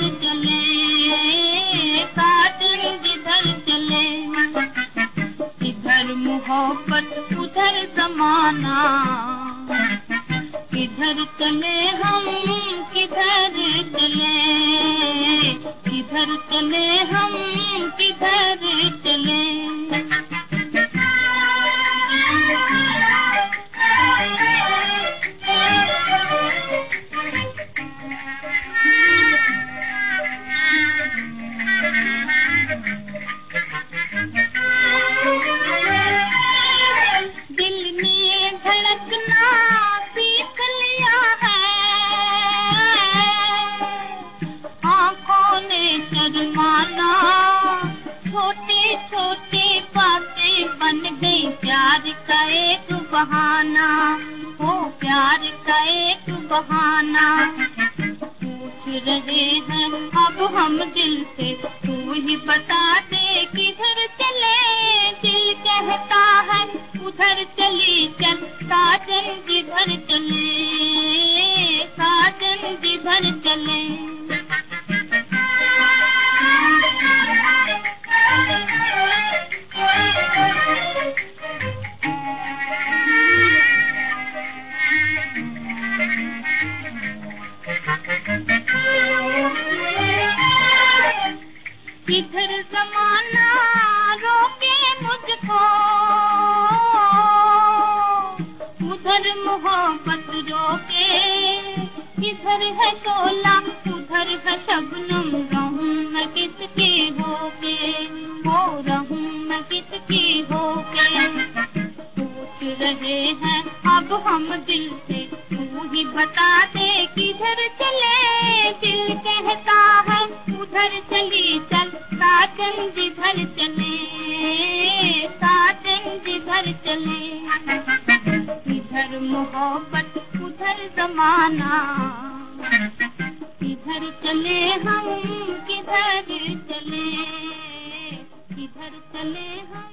जिधर चले, साजन जिधर चले, इधर मोहब्बत उधर जमाना, किधर चले हम किधर चले, किधर चले हम किधर चले। छोटी छोटी बातें बन गई प्यार का एक बहाना, हो प्यार का एक बहाना। पूछ रहे हैं अब हम दिल से, तू ही बता दे किधर चले। दिल कहता है उधर चली चल, साजन जिधर चले, साजन जिधर चले। इधर जमाना रोके मुझको, उधर मोहब्बत रोके, इधर है शोला उधर है शबनम, रहूं मैं किसकी होके, हो रहूं मैं किसकी होके। पूछ रहे हैं अब हम दिल से, तू ही बता दे किधर चले। दिल कहता है उधर चली चल, साजन जिधर चले, साजन जिधर चले। इधर मोहब्बत उधर जमाना, इधर चले हम किधर चले, किधर चले हम।